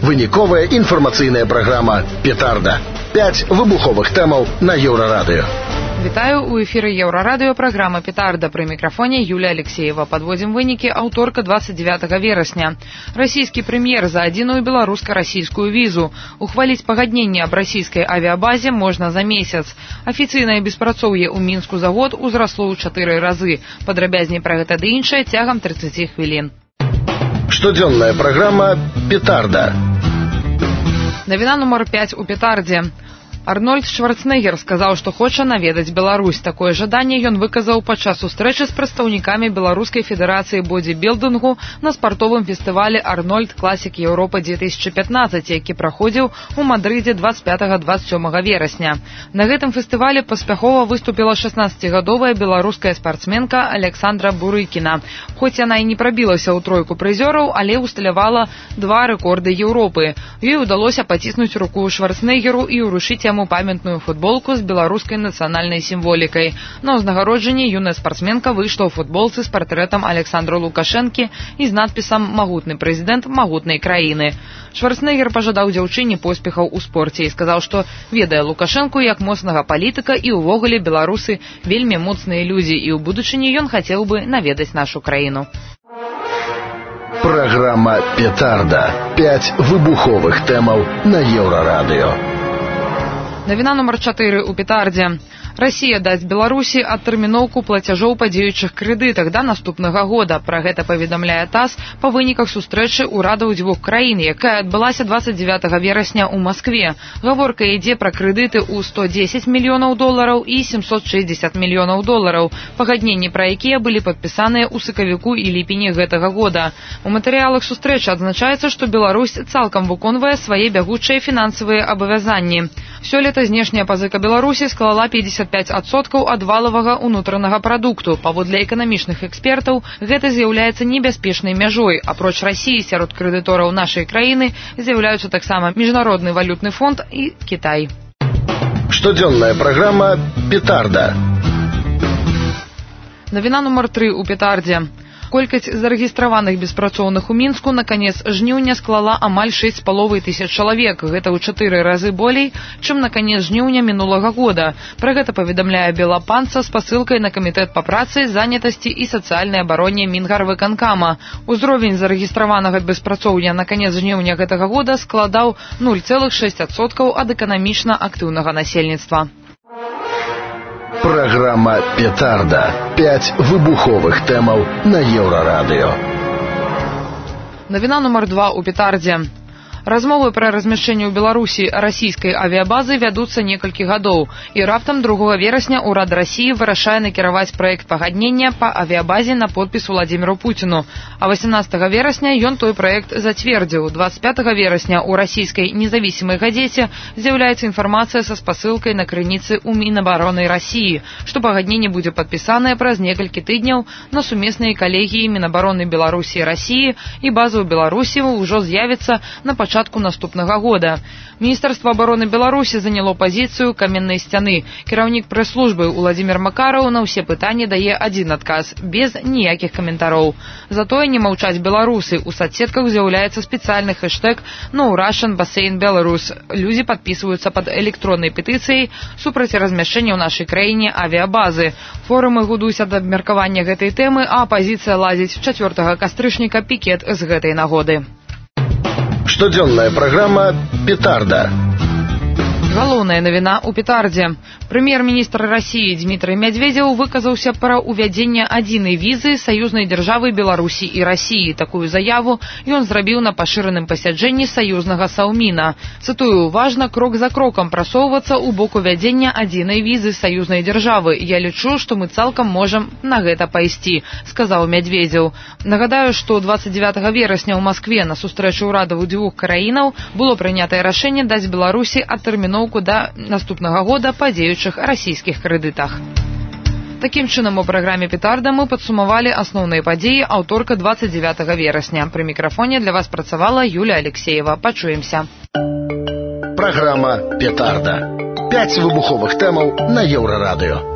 Выніковая інфармацыйная праграма «Петарда». 5 выбуховых тэмаў на Еўрарадыё. Вітаю, у эфіры Еўрарадыё праграма «Петарда». Пры мікрафоне Юлія Алексеева. Подводзім вынікі аўторка 29 верасня. Расійскі прэм'ер за адзіную беларуска-расійскую візу. Ухваліць пагадненне аб расійскай авіабазе можна за месяц. Афіцыйнае беспрацоўе ў Мінску за год узрасло ў 4 разы. Падрабязней пра гэта ды іншае цягам 30 хвілін. Штодзённая праграма «Петарда». Навіна нумар 5 у «Петардзе». Арнольд Шварценеггер сказаў, што хоча наведаць Беларусь. Такое жаданне ён выказаў падчас сустрэчы з прадстаўнікамі Беларускай федэрацыі бодибілдынгу на спартовым фестывалі «Арнольд Класік Еўропа-2015», які праходзіў у Мадрыдзе 25-27 верасня. На гэтым фестывалі паспяхова выступіла 16-гадовая беларуская спартсменка Александра Бурыкіна. Хоць яна і не прабілася ў тройку прызёраў, але ўсталявала 2 рэкорды Еўропы. Ёй удалося паціснуць руку Шварценеггеру і ўручыць яму памятную футболку з беларускай нацыянальнай сімволікай. На ўзнагароджанні юная спартсменка выйшла ў футболцы з партрэтам Александра Лукашэнкі і з надпісам «Магутны прэзідэнт магутнай краіны». Шварценеггер пажадаў дзяўчыне поспехаў у спорце і сказаў, што ведае Лукашэнку як моцнага палітыка і ўвогуле беларусы вельмі моцныя людзі і ў будучыні ён хацеў бы наведаць нашу краіну. Праграма «Петарда». 5 выбуховых тэмаў на Еўрарадыё. Навіна нумар 4 у «Петардзе». Расія даць Беларусі адтэрміноўку плацяжоў па дзеючых крэдытах да наступнага года. Пра гэта паведамляе ТАСС па выніках сустрэчы ўрадаў дзвюх краін, якая адбылася 29 верасня ў Маскве. Гаворка ідзе пра крэдыты ў $110 мільёнаў і $760 мільёнаў. Пагадненні пра якія былі падпісаныя ў сакавіку і ліпені гэтага года. У матэрыялах сустрэчы адзначаецца, што Беларусь цалкам выконвае свае бягучыя фінансавыя абавязанні. Сёлета знешняя пазыка Беларусі склала 55% ад валавага ўнутранага прадукту. Паводле эканамічных экспертаў, гэта з'яўляецца небяспечнай мяжой. Апроч Расіі сярод крэдытораў нашай краіны з'яўляюцца таксама Міжнародны валютны фонд і Кітай. Штодзённая праграма «Петарда». Навіна нумар 3 у «Петардзе». Колькасць зарэгістраваных беспрацоўных у Мінску на канец жніўня склала амаль 6,5 тысяч чалавек. Гэта ў 4 разы болей, чым на канец жніўня мінулага года. Пра гэта паведамляе Белапанца з пасылкай на камітэт па працы, занятасці і сацыяльнай абароне Мінгарвыканкама. Узровень зарэгістраванага беспрацоўя на канец жніўня гэтага года складаў 0,6% ад эканамічна актыўнага насельніцтва. Праграма «Петарда». 5 выбуховых тэмаў на Еўрарадыё. Навіна нумар 2 у «Петардзе». Размовы пра размяшчэнне ў Беларусі расійскай авіябазы вядуцца некалькі гадоў, і раптам 2 верасня ўрад Расіі вырашае накіраваць праект пагаднення па авіябазе на подпіс Владзіміру Пуціну. А 18 верасня ён той праект зацвердзіў. 25 верасня ў расійскай незавісімай газеце з'яўляецца інфармацыя са спасылкай на крыніцы ў Мінабароны Расіі, што пагадненне будзе падпісанае праз некалькі тыдняў на сумеснай калегіі Мінабароны Беларусі і Расіі, і база ў Беларусі ўжо з'явіцца на пачатку наступнага года. Міністэрства абароны Беларусі заняло пазіцыю каменнай сцяны. Кіраўнік прэс-службы Уладзімір Макараў на ўсе пытанні дае адзін адказ, без ніякіх каментароў. Затое не маўчаць беларусы. У соцсетках з'яўляецца спецыяльны хэштэг «No Russian Bassein Belarus». Людзі падпісваюцца пад электроннай петыцыяй супраць размяшчэння ў нашай краіне авіябазы. Форумы гудуць ад абмеркавання гэтай тэмы, а апазіцыя ладзіць 4 кастрычніка пікет з гэтай нагоды. Штодзённая праграма «Петарда». Галоўная навіна ў «Петардзе». Прэм'ер-міністр Расіі Дмітрый Медведзеў выказаўся пра ўвядзенне адзінай візы саюзнай дзяржавы Беларусі і Расіі. Такую заяву ён зрабіў на пашыраным пасяджэнні саюзнага Саўміна. Цытую, «Важна крок за крокам прасоўвацца ў бок увядзення адзінай візы саюзнай дзяржавы. Я лічу, што мы цалкам можам на гэта пайсці», сказаў Медведзеў. Нагадаю, што 29 верасня ў Маскве на сустрэчу ўрадаў дзвюх краінаў было прынятае рашэнне даць Беларусі адтэрміноўку да наступнага года па дзеючых расійскіх крэдытах. Такім чынам, у праграме «Петарда» мы падсумавалі асноўныя падзеі аўторка 29 верасня. Пры мікрафоне для вас працавала Юлія Алексеева. Пачуемся. Праграма «Петарда». 5 выбуховых тэмаў на Еўрарадыё.